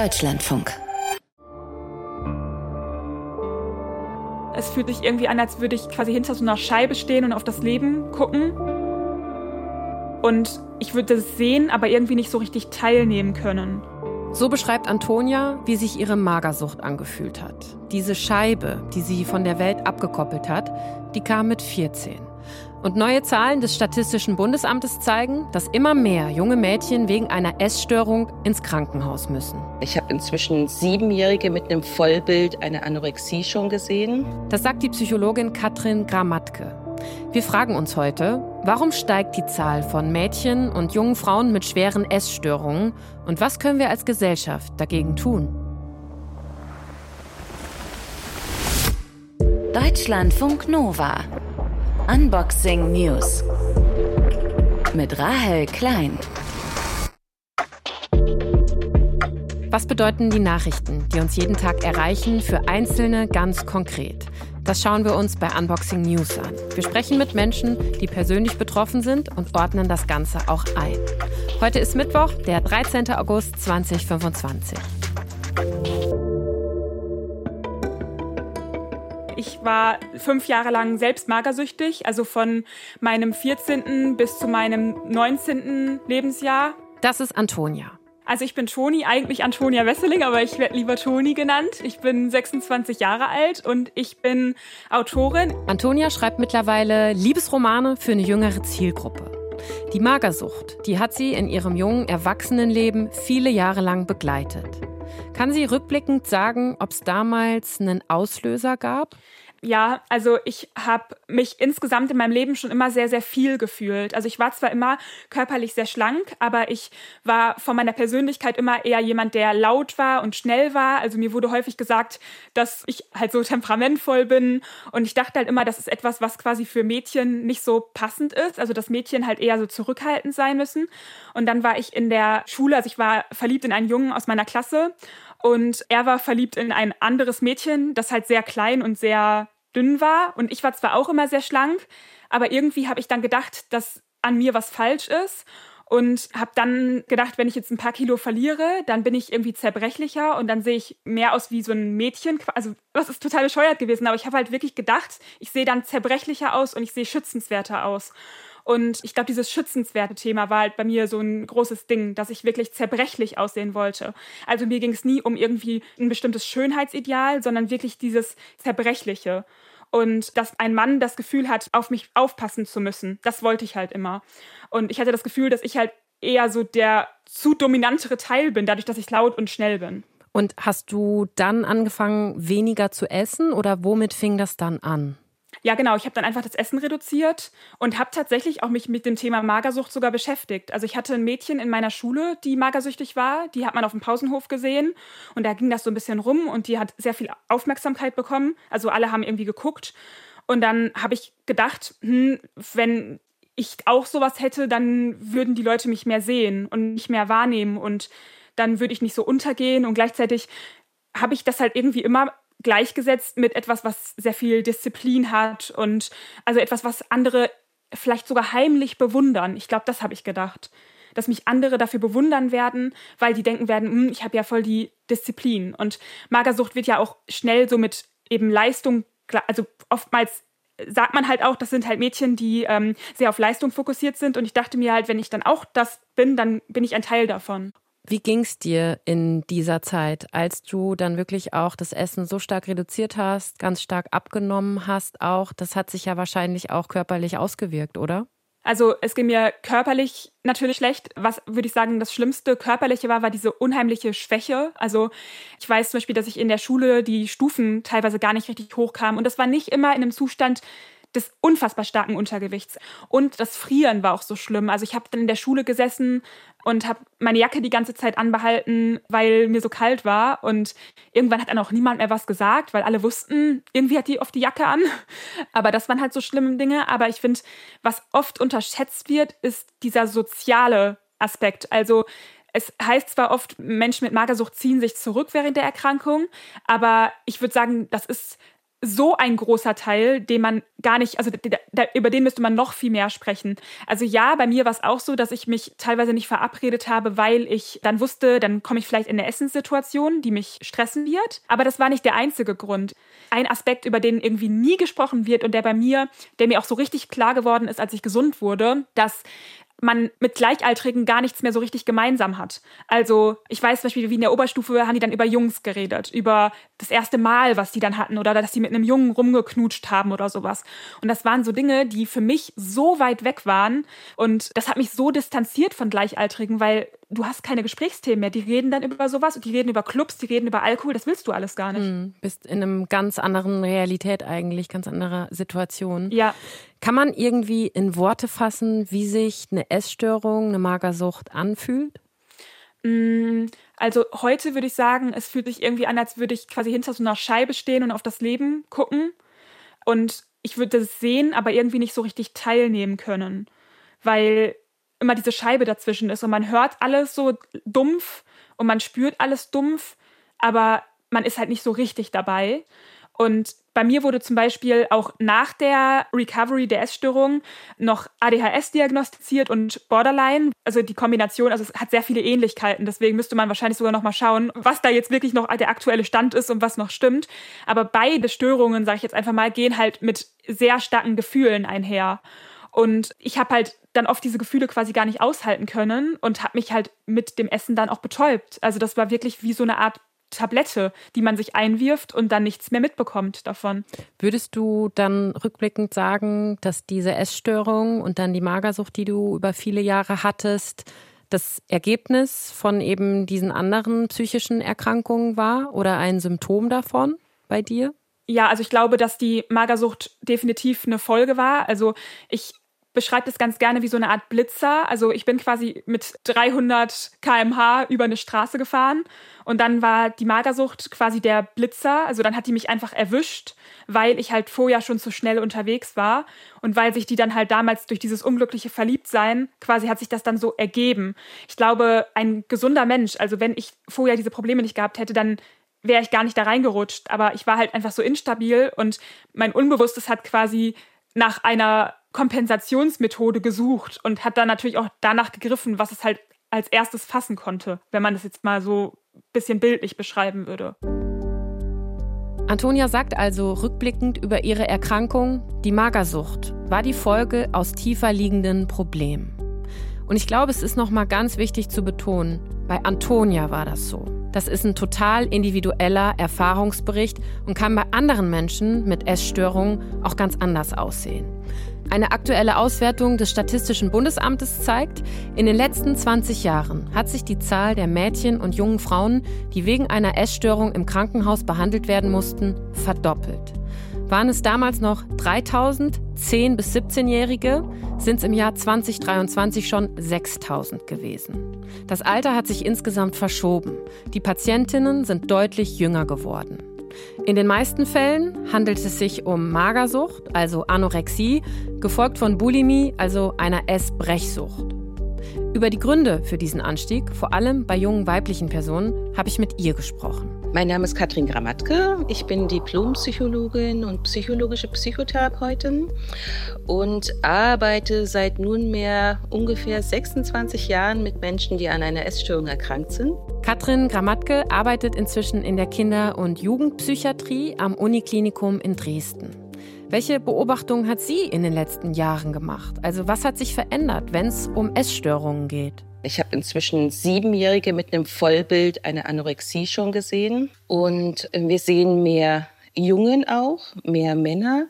Deutschlandfunk. Es fühlt sich irgendwie an, als würde ich quasi hinter so einer Scheibe stehen und auf das Leben gucken. Und ich würde es sehen, aber irgendwie nicht so richtig teilnehmen können. So beschreibt Antonia, wie sich ihre Magersucht angefühlt hat. Diese Scheibe, die sie von der Welt abgekoppelt hat, die kam mit 14. Und neue Zahlen des Statistischen Bundesamtes zeigen, dass immer mehr junge Mädchen wegen einer Essstörung ins Krankenhaus müssen. Ich habe inzwischen 7-Jährige mit einem Vollbild eine Anorexie schon gesehen. Das sagt die Psychologin Katrin Gramatke. Wir fragen uns heute, warum steigt die Zahl von Mädchen und jungen Frauen mit schweren Essstörungen und was können wir als Gesellschaft dagegen tun? Deutschlandfunk Nova. Unboxing News. Mit Rahel Klein. Was bedeuten die Nachrichten, die uns jeden Tag erreichen, für Einzelne ganz konkret? Das schauen wir uns bei Unboxing News an. Wir sprechen mit Menschen, die persönlich betroffen sind und ordnen das Ganze auch ein. Heute ist Mittwoch, der 13. August 2025. Ich war 5 Jahre lang selbst magersüchtig, also von meinem 14. bis zu meinem 19. Lebensjahr. Das ist Antonia. Also ich bin Toni, eigentlich Antonia Wesseling, aber ich werde lieber Toni genannt. Ich bin 26 Jahre alt und ich bin Autorin. Antonia schreibt mittlerweile Liebesromane für eine jüngere Zielgruppe. Die Magersucht, die hat sie in ihrem jungen Erwachsenenleben viele Jahre lang begleitet. Kann sie rückblickend sagen, ob es damals einen Auslöser gab? Ja, also ich habe mich insgesamt in meinem Leben schon immer sehr, sehr viel gefühlt. Also ich war zwar immer körperlich sehr schlank, aber ich war von meiner Persönlichkeit immer eher jemand, der laut war und schnell war. Also mir wurde häufig gesagt, dass ich halt so temperamentvoll bin. Und ich dachte halt immer, das ist etwas, was quasi für Mädchen nicht so passend ist. Also dass Mädchen halt eher so zurückhaltend sein müssen. Und dann war ich in der Schule, also ich war verliebt in einen Jungen aus meiner Klasse. Und er war verliebt in ein anderes Mädchen, das halt sehr klein und sehr dünn war. Und ich war zwar auch immer sehr schlank, aber irgendwie habe ich dann gedacht, dass an mir was falsch ist. Und habe dann gedacht, wenn ich jetzt ein paar Kilo verliere, dann bin ich irgendwie zerbrechlicher und dann sehe ich mehr aus wie so ein Mädchen. Also das ist total bescheuert gewesen, aber ich habe halt wirklich gedacht, ich sehe dann zerbrechlicher aus und ich sehe schützenswerter aus. Und ich glaube, dieses schützenswerte Thema war halt bei mir so ein großes Ding, dass ich wirklich zerbrechlich aussehen wollte. Also mir ging es nie um irgendwie ein bestimmtes Schönheitsideal, sondern wirklich dieses Zerbrechliche. Und dass ein Mann das Gefühl hat, auf mich aufpassen zu müssen, das wollte ich halt immer. Und ich hatte das Gefühl, dass ich halt eher so der zu dominantere Teil bin, dadurch, dass ich laut und schnell bin. Und hast du dann angefangen, weniger zu essen oder womit fing das dann an? Ja, genau. Ich habe dann einfach das Essen reduziert und habe tatsächlich auch mich mit dem Thema Magersucht sogar beschäftigt. Also ich hatte ein Mädchen in meiner Schule, die magersüchtig war. Die hat man auf dem Pausenhof gesehen und da ging das so ein bisschen rum und die hat sehr viel Aufmerksamkeit bekommen. Also alle haben irgendwie geguckt und dann habe ich gedacht, wenn ich auch sowas hätte, dann würden die Leute mich mehr sehen und mich mehr wahrnehmen und dann würde ich nicht so untergehen und gleichzeitig habe ich das halt irgendwie immer gleichgesetzt mit etwas, was sehr viel Disziplin hat und also etwas, was andere vielleicht sogar heimlich bewundern. Ich glaube, das habe ich gedacht. Dass mich andere dafür bewundern werden, weil die denken werden, ich habe ja voll die Disziplin. Und Magersucht wird ja auch schnell so mit eben Leistung, also oftmals sagt man halt auch, das sind halt Mädchen, die sehr auf Leistung fokussiert sind. Und ich dachte mir halt, wenn ich dann auch das bin, dann bin ich ein Teil davon. Wie ging's dir in dieser Zeit, als du dann wirklich auch das Essen so stark reduziert hast, ganz stark abgenommen hast auch? Das hat sich ja wahrscheinlich auch körperlich ausgewirkt, oder? Also es ging mir körperlich natürlich schlecht. Was, würde ich sagen, das schlimmste Körperliche war diese unheimliche Schwäche. Also ich weiß zum Beispiel, dass ich in der Schule die Stufen teilweise gar nicht richtig hochkam. Und das war nicht immer in einem Zustand des unfassbar starken Untergewichts. Und das Frieren war auch so schlimm. Also ich habe dann in der Schule gesessen und habe meine Jacke die ganze Zeit anbehalten, weil mir so kalt war. Und irgendwann hat dann auch niemand mehr was gesagt, weil alle wussten, irgendwie hat die oft die Jacke an. Aber das waren halt so schlimme Dinge. Aber ich finde, was oft unterschätzt wird, ist dieser soziale Aspekt. Also es heißt zwar oft, Menschen mit Magersucht ziehen sich zurück während der Erkrankung, aber ich würde sagen, das ist so ein großer Teil, den man gar nicht, also über den müsste man noch viel mehr sprechen. Also ja, bei mir war es auch so, dass ich mich teilweise nicht verabredet habe, weil ich dann wusste, dann komme ich vielleicht in eine Essenssituation, die mich stressen wird. Aber das war nicht der einzige Grund. Ein Aspekt, über den irgendwie nie gesprochen wird und der mir auch so richtig klar geworden ist, als ich gesund wurde, dass man mit Gleichaltrigen gar nichts mehr so richtig gemeinsam hat. Also ich weiß zum Beispiel, wie in der Oberstufe haben die dann über Jungs geredet, über das erste Mal, was die dann hatten oder dass sie mit einem Jungen rumgeknutscht haben oder sowas. Und das waren so Dinge, die für mich so weit weg waren und das hat mich so distanziert von Gleichaltrigen, weil du hast keine Gesprächsthemen mehr. Die reden dann über sowas und die reden über Clubs, die reden über Alkohol, das willst du alles gar nicht. Bist in einem ganz anderen Realität eigentlich, ganz anderer Situation. Ja. Kann man irgendwie in Worte fassen, wie sich eine Essstörung, eine Magersucht anfühlt? Also heute würde ich sagen, es fühlt sich irgendwie an, als würde ich quasi hinter so einer Scheibe stehen und auf das Leben gucken. Und ich würde das sehen, aber irgendwie nicht so richtig teilnehmen können, weil immer diese Scheibe dazwischen ist und man hört alles so dumpf und man spürt alles dumpf, aber man ist halt nicht so richtig dabei. Und bei mir wurde zum Beispiel auch nach der Recovery der Essstörung noch ADHS diagnostiziert und Borderline. Also die Kombination, also es hat sehr viele Ähnlichkeiten. Deswegen müsste man wahrscheinlich sogar noch mal schauen, was da jetzt wirklich noch der aktuelle Stand ist und was noch stimmt. Aber beide Störungen, sage ich jetzt einfach mal, gehen halt mit sehr starken Gefühlen einher. Und ich habe halt dann oft diese Gefühle quasi gar nicht aushalten können und habe mich halt mit dem Essen dann auch betäubt. Also das war wirklich wie so eine Art Tablette, die man sich einwirft und dann nichts mehr mitbekommt davon. Würdest du dann rückblickend sagen, dass diese Essstörung und dann die Magersucht, die du über viele Jahre hattest, das Ergebnis von eben diesen anderen psychischen Erkrankungen war oder ein Symptom davon bei dir? Ja, also ich glaube, dass die Magersucht definitiv eine Folge war. Also ich beschreibe das ganz gerne wie so eine Art Blitzer. Also ich bin quasi mit 300 km/h über eine Straße gefahren und dann war die Magersucht quasi der Blitzer. Also dann hat die mich einfach erwischt, weil ich halt vorher schon zu schnell unterwegs war und weil sich die dann halt damals durch dieses unglückliche Verliebtsein quasi hat sich das dann so ergeben. Ich glaube, ein gesunder Mensch, also wenn ich vorher diese Probleme nicht gehabt hätte, dann wäre ich gar nicht da reingerutscht. Aber ich war halt einfach so instabil und mein Unbewusstes hat quasi nach einer Kompensationsmethode gesucht und hat dann natürlich auch danach gegriffen, was es halt als erstes fassen konnte, wenn man das jetzt mal so ein bisschen bildlich beschreiben würde. Antonia sagt also rückblickend über ihre Erkrankung, die Magersucht war die Folge aus tiefer liegenden Problemen. Und ich glaube, es ist nochmal ganz wichtig zu betonen, bei Antonia war das so. Das ist ein total individueller Erfahrungsbericht und kann bei anderen Menschen mit Essstörungen auch ganz anders aussehen. Eine aktuelle Auswertung des Statistischen Bundesamtes zeigt, in den letzten 20 Jahren hat sich die Zahl der Mädchen und jungen Frauen, die wegen einer Essstörung im Krankenhaus behandelt werden mussten, verdoppelt. Waren es damals noch 3.000 10- bis 17-Jährige, sind es im Jahr 2023 schon 6.000 gewesen. Das Alter hat sich insgesamt verschoben. Die Patientinnen sind deutlich jünger geworden. In den meisten Fällen handelt es sich um Magersucht, also Anorexie, gefolgt von Bulimie, also einer Essbrechsucht. Über die Gründe für diesen Anstieg, vor allem bei jungen weiblichen Personen, habe ich mit ihr gesprochen. Mein Name ist Katrin Gramatke. Ich bin Diplompsychologin und psychologische Psychotherapeutin und arbeite seit nunmehr ungefähr 26 Jahren mit Menschen, die an einer Essstörung erkrankt sind. Katrin Gramatke arbeitet inzwischen in der Kinder- und Jugendpsychiatrie am Uniklinikum in Dresden. Welche Beobachtungen hat sie in den letzten Jahren gemacht? Also was hat sich verändert, wenn es um Essstörungen geht? Ich habe inzwischen 7-Jährige mit einem Vollbild eine Anorexie schon gesehen. Und wir sehen mehr Jungen auch, mehr Männer.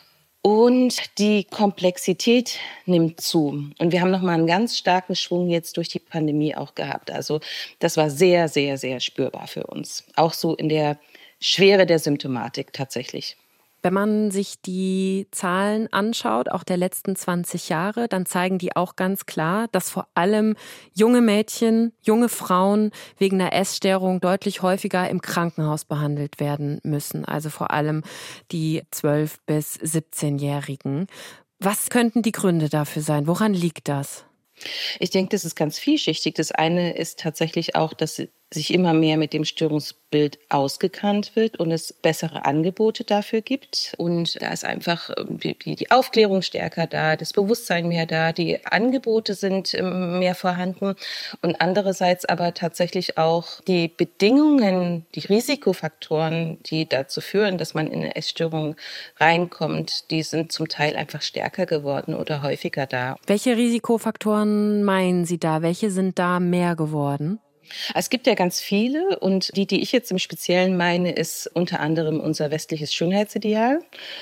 Und die Komplexität nimmt zu. Und wir haben nochmal einen ganz starken Schwung jetzt durch die Pandemie auch gehabt. Also das war sehr, sehr, sehr spürbar für uns. Auch so in der Schwere der Symptomatik tatsächlich. Wenn man sich die Zahlen anschaut, auch der letzten 20 Jahre, dann zeigen die auch ganz klar, dass vor allem junge Mädchen, junge Frauen wegen einer Essstörung deutlich häufiger im Krankenhaus behandelt werden müssen. Also vor allem die 12- bis 17-Jährigen. Was könnten die Gründe dafür sein? Woran liegt das? Ich denke, das ist ganz vielschichtig. Das eine ist tatsächlich auch, dass sich immer mehr mit dem Störungsbild ausgekannt wird und es bessere Angebote dafür gibt. Und da ist einfach die Aufklärung stärker da, das Bewusstsein mehr da, die Angebote sind mehr vorhanden und andererseits aber tatsächlich auch die Bedingungen, die Risikofaktoren, die dazu führen, dass man in eine Essstörung reinkommt, die sind zum Teil einfach stärker geworden oder häufiger da. Welche Risikofaktoren meinen Sie da? Welche sind da mehr geworden? Es gibt ja ganz viele und die ich jetzt im Speziellen meine, ist unter anderem unser westliches Schönheitsideal.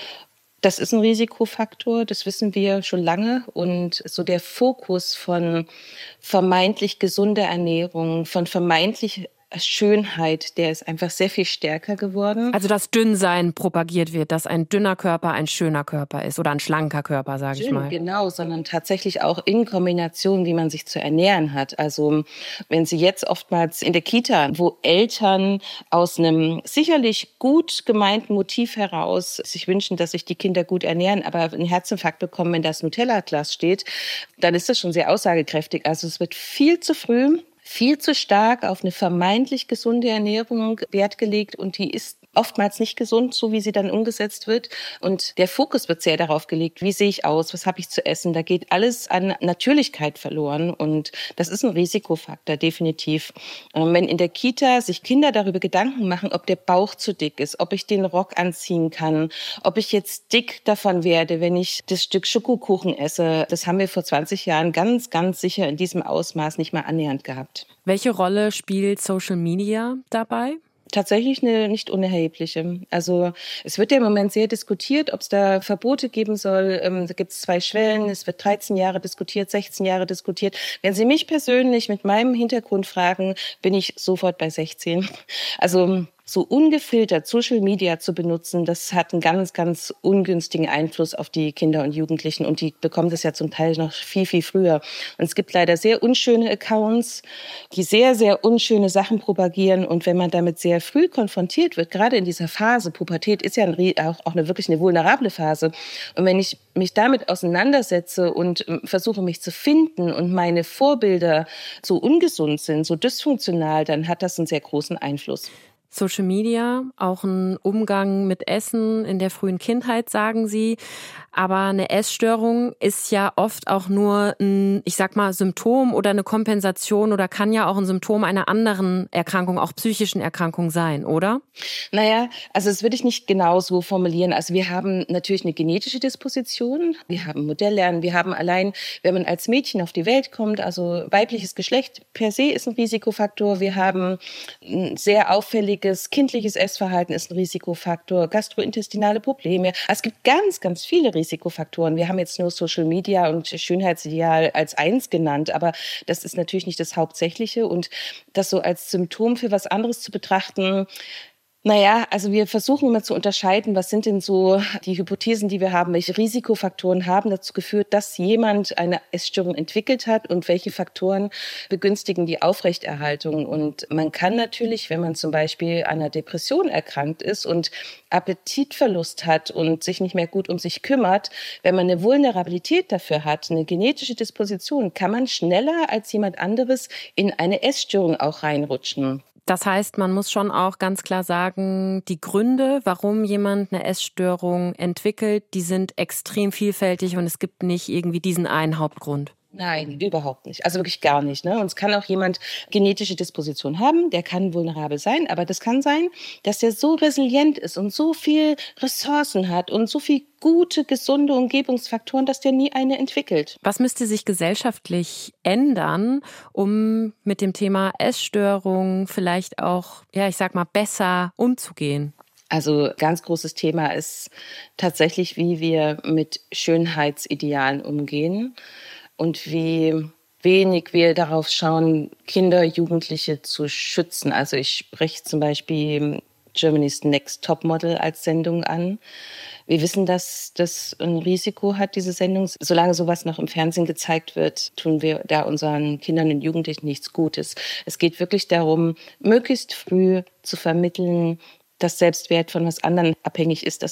Das ist ein Risikofaktor, das wissen wir schon lange. Und so der Fokus von vermeintlich gesunder Ernährung, von vermeintlich Schönheit, der ist einfach sehr viel stärker geworden. Also dass Dünnsein propagiert wird, dass ein dünner Körper ein schöner Körper ist oder ein schlanker Körper, sage ich mal. Genau, sondern tatsächlich auch in Kombination, wie man sich zu ernähren hat. Also wenn Sie jetzt oftmals in der Kita, wo Eltern aus einem sicherlich gut gemeinten Motiv heraus sich wünschen, dass sich die Kinder gut ernähren, aber einen Herzinfarkt bekommen, wenn das Nutella-Glas steht, dann ist das schon sehr aussagekräftig. Also es wird viel zu früh, viel zu stark auf eine vermeintlich gesunde Ernährung Wert gelegt und die ist oftmals nicht gesund, so wie sie dann umgesetzt wird. Und der Fokus wird sehr darauf gelegt, wie sehe ich aus, was habe ich zu essen. Da geht alles an Natürlichkeit verloren und das ist ein Risikofaktor, definitiv. Wenn in der Kita sich Kinder darüber Gedanken machen, ob der Bauch zu dick ist, ob ich den Rock anziehen kann, ob ich jetzt dick davon werde, wenn ich das Stück Schokokuchen esse, das haben wir vor 20 Jahren ganz, ganz sicher in diesem Ausmaß nicht mal annähernd gehabt. Welche Rolle spielt Social Media dabei? Tatsächlich eine nicht unerhebliche. Also es wird ja im Moment sehr diskutiert, ob es da Verbote geben soll. Da gibt es 2 Schwellen. Es wird 13 Jahre diskutiert, 16 Jahre diskutiert. Wenn Sie mich persönlich mit meinem Hintergrund fragen, bin ich sofort bei 16. Also so ungefiltert Social Media zu benutzen, das hat einen ganz, ganz ungünstigen Einfluss auf die Kinder und Jugendlichen und die bekommen das ja zum Teil noch viel, viel früher. Und es gibt leider sehr unschöne Accounts, die sehr, sehr unschöne Sachen propagieren und wenn man damit sehr früh konfrontiert wird, gerade in dieser Phase, Pubertät ist ja auch wirklich eine vulnerable Phase und wenn ich mich damit auseinandersetze und versuche mich zu finden und meine Vorbilder so ungesund sind, so dysfunktional, dann hat das einen sehr großen Einfluss. Social Media, auch ein Umgang mit Essen in der frühen Kindheit, sagen Sie. Aber eine Essstörung ist ja oft auch nur ein, ich sag mal, Symptom oder eine Kompensation oder kann ja auch ein Symptom einer anderen Erkrankung, auch psychischen Erkrankung sein, oder? Naja, also das würde ich nicht genau so formulieren. Also wir haben natürlich eine genetische Disposition, wir haben Modelllernen, wir haben allein, wenn man als Mädchen auf die Welt kommt, also weibliches Geschlecht per se ist ein Risikofaktor. Wir haben ein sehr auffälliges kindliches Essverhalten ist ein Risikofaktor, gastrointestinale Probleme. Also es gibt ganz, ganz viele Risikofaktoren. Wir haben jetzt nur Social Media und Schönheitsideal als eins genannt, aber das ist natürlich nicht das Hauptsächliche und das so als Symptom für was anderes zu betrachten. Naja, also wir versuchen immer zu unterscheiden, was sind denn so die Hypothesen, die wir haben, welche Risikofaktoren haben dazu geführt, dass jemand eine Essstörung entwickelt hat und welche Faktoren begünstigen die Aufrechterhaltung. Und man kann natürlich, wenn man zum Beispiel an einer Depression erkrankt ist und Appetitverlust hat und sich nicht mehr gut um sich kümmert, wenn man eine Vulnerabilität dafür hat, eine genetische Disposition, kann man schneller als jemand anderes in eine Essstörung auch reinrutschen. Das heißt, man muss schon auch ganz klar sagen, die Gründe, warum jemand eine Essstörung entwickelt, die sind extrem vielfältig und es gibt nicht irgendwie diesen einen Hauptgrund. Nein, überhaupt nicht. Also wirklich gar nicht. Ne? Und es kann auch jemand genetische Disposition haben, der kann vulnerabel sein, aber das kann sein, dass der so resilient ist und so viel Ressourcen hat und so viel gute, gesunde Umgebungsfaktoren, dass der nie eine entwickelt. Was müsste sich gesellschaftlich ändern, um mit dem Thema Essstörung vielleicht auch, ja, ich sag mal, besser umzugehen? Also ganz großes Thema ist tatsächlich, wie wir mit Schönheitsidealen umgehen. Und wie wenig wir darauf schauen, Kinder, Jugendliche zu schützen. Also ich spreche zum Beispiel Germany's Next Topmodel als Sendung an. Wir wissen, dass das ein Risiko hat, diese Sendung. Solange sowas noch im Fernsehen gezeigt wird, tun wir da unseren Kindern und Jugendlichen nichts Gutes. Es geht wirklich darum, möglichst früh zu vermitteln, dass Selbstwert von was anderem abhängig ist, dass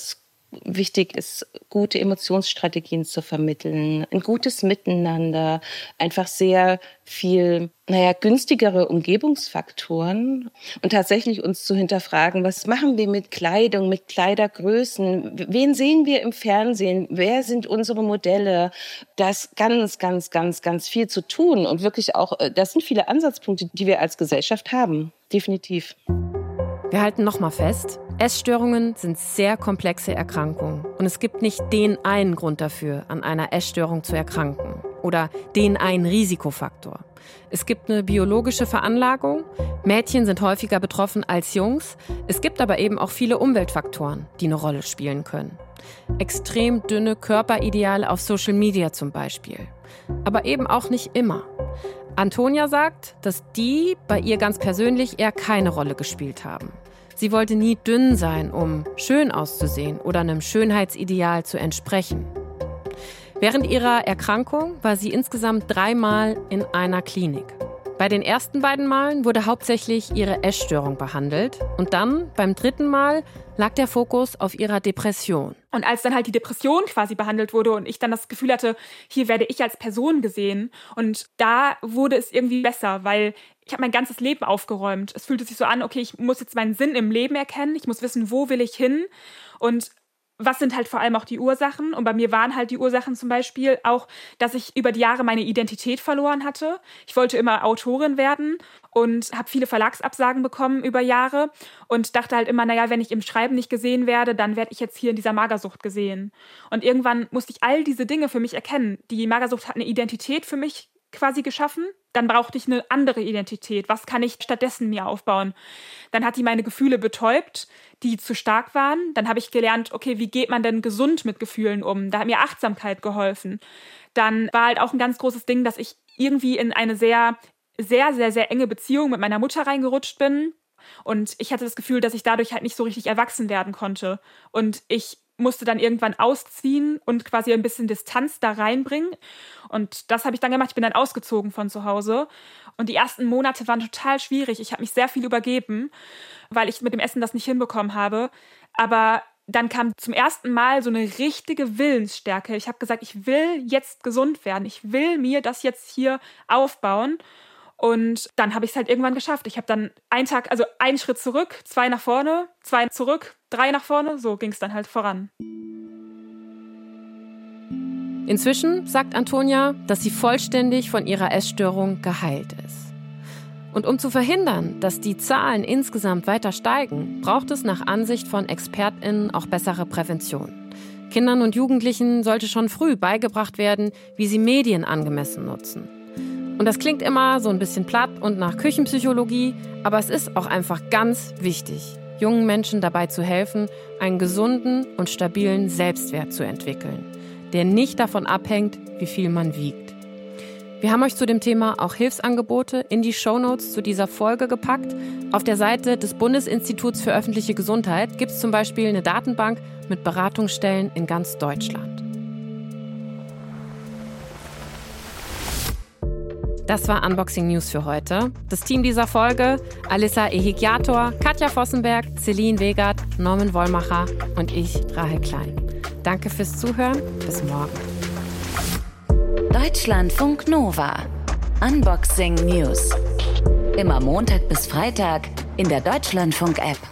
wichtig ist, gute Emotionsstrategien zu vermitteln, ein gutes Miteinander, einfach sehr viel, günstigere Umgebungsfaktoren und tatsächlich uns zu hinterfragen, was machen wir mit Kleidung, mit Kleidergrößen, wen sehen wir im Fernsehen, wer sind unsere Modelle, das ganz, ganz, ganz, ganz viel zu tun und wirklich auch, das sind viele Ansatzpunkte, die wir als Gesellschaft haben, definitiv. Wir halten nochmal fest, Essstörungen sind sehr komplexe Erkrankungen und es gibt nicht den einen Grund dafür, an einer Essstörung zu erkranken oder den einen Risikofaktor. Es gibt eine biologische Veranlagung, Mädchen sind häufiger betroffen als Jungs, es gibt aber eben auch viele Umweltfaktoren, die eine Rolle spielen können. Extrem dünne Körperideale auf Social Media zum Beispiel, aber eben auch nicht immer. Antonia sagt, dass die bei ihr ganz persönlich eher keine Rolle gespielt haben. Sie wollte nie dünn sein, um schön auszusehen oder einem Schönheitsideal zu entsprechen. Während ihrer Erkrankung war sie insgesamt 3 Mal in einer Klinik. Bei den ersten 2 Malen wurde hauptsächlich ihre Essstörung behandelt und dann, beim 3. Mal, lag der Fokus auf ihrer Depression. Und als dann halt die Depression quasi behandelt wurde und ich dann das Gefühl hatte, hier werde ich als Person gesehen und da wurde es irgendwie besser, weil ich habe mein ganzes Leben aufgeräumt. Es fühlte sich so an, okay, ich muss jetzt meinen Sinn im Leben erkennen, ich muss wissen, wo will ich hin und was sind halt vor allem auch die Ursachen? Und bei mir waren halt die Ursachen zum Beispiel auch, dass ich über die Jahre meine Identität verloren hatte. Ich wollte immer Autorin werden und habe viele Verlagsabsagen bekommen über Jahre und dachte halt immer, wenn ich im Schreiben nicht gesehen werde, dann werde ich jetzt hier in dieser Magersucht gesehen. Und irgendwann musste ich all diese Dinge für mich erkennen. Die Magersucht hat eine Identität für mich quasi geschaffen. Dann brauchte ich eine andere Identität. Was kann ich stattdessen mir aufbauen? Dann hat die meine Gefühle betäubt, die zu stark waren. Dann habe ich gelernt, okay, wie geht man denn gesund mit Gefühlen um? Da hat mir Achtsamkeit geholfen. Dann war halt auch ein ganz großes Ding, dass ich irgendwie in eine sehr, sehr, sehr, sehr enge Beziehung mit meiner Mutter reingerutscht bin. Und ich hatte das Gefühl, dass ich dadurch halt nicht so richtig erwachsen werden konnte. Und ich musste dann irgendwann ausziehen und quasi ein bisschen Distanz da reinbringen. Und das habe ich dann gemacht. Ich bin dann ausgezogen von zu Hause. Und die ersten Monate waren total schwierig. Ich habe mich sehr viel übergeben, weil ich mit dem Essen das nicht hinbekommen habe. Aber dann kam zum ersten Mal so eine richtige Willensstärke. Ich habe gesagt, ich will jetzt gesund werden. Ich will mir das jetzt hier aufbauen. Und dann habe ich es halt irgendwann geschafft. Ich habe dann einen Schritt zurück, 2 nach vorne, 2 zurück, 3 nach vorne. So ging es dann halt voran. Inzwischen sagt Antonia, dass sie vollständig von ihrer Essstörung geheilt ist. Und um zu verhindern, dass die Zahlen insgesamt weiter steigen, braucht es nach Ansicht von ExpertInnen auch bessere Prävention. Kindern und Jugendlichen sollte schon früh beigebracht werden, wie sie Medien angemessen nutzen. Und das klingt immer so ein bisschen platt und nach Küchenpsychologie, aber es ist auch einfach ganz wichtig, jungen Menschen dabei zu helfen, einen gesunden und stabilen Selbstwert zu entwickeln, der nicht davon abhängt, wie viel man wiegt. Wir haben euch zu dem Thema auch Hilfsangebote in die Shownotes zu dieser Folge gepackt. Auf der Seite des Bundesinstituts für öffentliche Gesundheit gibt es zum Beispiel eine Datenbank mit Beratungsstellen in ganz Deutschland. Das war Unboxing News für heute. Das Team dieser Folge: Alissa Ehigiator, Katja Vossenberg, Celine Wegert, Norman Wollmacher und ich, Rahel Klein. Danke fürs Zuhören. Bis morgen. Deutschlandfunk Nova. Unboxing News. Immer Montag bis Freitag in der Deutschlandfunk-App.